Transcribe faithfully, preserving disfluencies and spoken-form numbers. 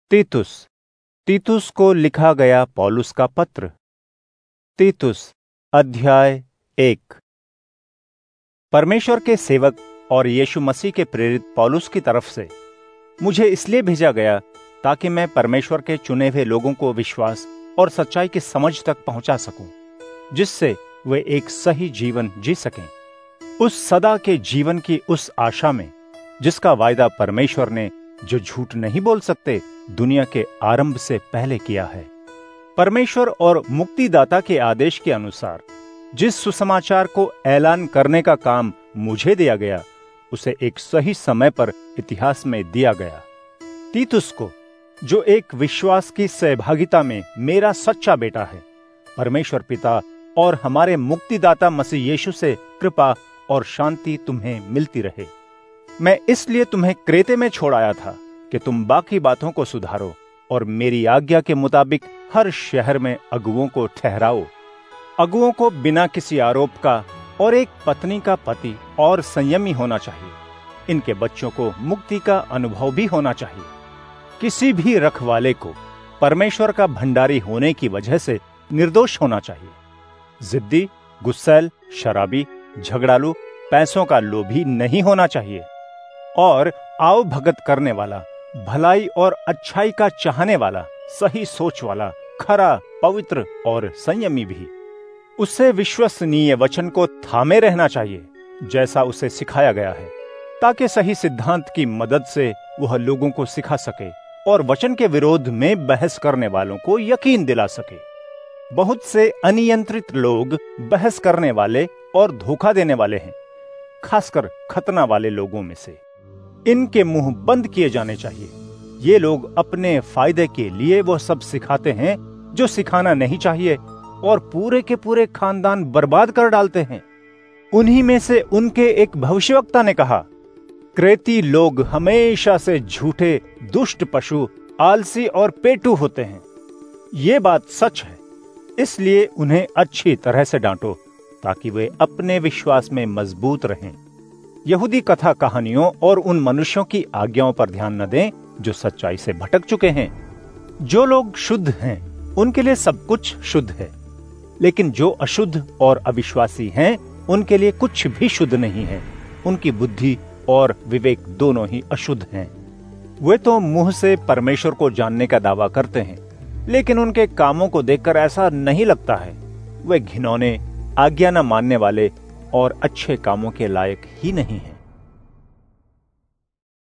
तीतुस तीतुस को लिखा गया पौलुस का पत्र। तीतुस अध्याय एक। परमेश्वर के सेवक और यीशु मसीह के प्रेरित पौलुस की तरफ से मुझे इसलिए भेजा गया ताकि मैं परमेश्वर के चुने हुए लोगों को विश्वास और सच्चाई की समझ तक पहुंचा सकूं, जिससे वे एक सही जीवन जी सकें, उस सदा के जीवन की उस आशा में जिसका वायदा परमेश्वर ने, जो झूठ नहीं बोल सकते, दुनिया के आरंभ से पहले किया है। परमेश्वर और मुक्तिदाता के आदेश के अनुसार जिस सुसमाचार को ऐलान करने का काम मुझे दिया गया, उसे एक सही समय पर इतिहास में दिया गया। तीतुस को, जो एक विश्वास की सहभागिता में मेरा सच्चा बेटा है, परमेश्वर पिता और हमारे मुक्तिदाता मसीह यीशु से कृपा और शांति तुम्हें मिलती रहे। मैं इसलिए तुम्हें क्रेते में छोड़ आया था कि तुम बाकी बातों को सुधारो और मेरी आज्ञा के मुताबिक हर शहर में अगुओं को ठहराओ। अगुओं को बिना किसी आरोप का और एक पत्नी का पति और संयमी होना चाहिए। इनके बच्चों को मुक्ति का अनुभव भी होना चाहिए। किसी भी रखवाले को परमेश्वर का भंडारी होने की वजह से निर्दोष होना चाहिए। जिद्दी, गुस्सैल, शराबी, झगड़ालू, पैसों का लोभी नहीं होना चाहिए और आओ भगत करने वाला, भलाई और अच्छाई का चाहने वाला, सही सोच वाला, खरा, पवित्र और संयमी भी। उससे विश्वसनीय वचन को थामे रहना चाहिए, जैसा उसे सिखाया गया है, ताकि सही सिद्धांत की मदद से वह लोगों को सिखा सके और वचन के विरोध में बहस करने वालों को यकीन दिला सके। बहुत से अनियंत्रित लोग बहस करने वाले और धोखा देने वाले हैं, खासकर खतना वाले लोगों में से। इनके मुंह बंद किए जाने चाहिए। ये लोग अपने फायदे के लिए वो सब सिखाते हैं जो सिखाना नहीं चाहिए और पूरे के पूरे खानदान बर्बाद कर डालते हैं। उन्हीं में से उनके एक भविष्यवक्ता ने कहा, क्रेती लोग हमेशा से झूठे, दुष्ट पशु, आलसी और पेटू होते हैं। ये बात सच है, इसलिए उन्हें अच्छी तरह से डांटो ताकि वे अपने विश्वास में मजबूत रहें। यहूदी कथा कहानियों और उन मनुष्यों की आज्ञाओं पर ध्यान न दें जो सच्चाई से भटक चुके हैं। जो लोग शुद्ध हैं, उनके लिए सब कुछ शुद्ध है, लेकिन जो अशुद्ध और अविश्वासी हैं, उनके लिए कुछ भी शुद्ध नहीं है। उनकी बुद्धि और विवेक दोनों ही अशुद्ध हैं। वे तो मुंह से परमेश्वर को जानने का दावा करते हैं, लेकिन उनके कामों को देखकर ऐसा नहीं लगता है। वे घिनौने, आज्ञा न मानने वाले और अच्छे कामों के लायक ही नहीं हैं।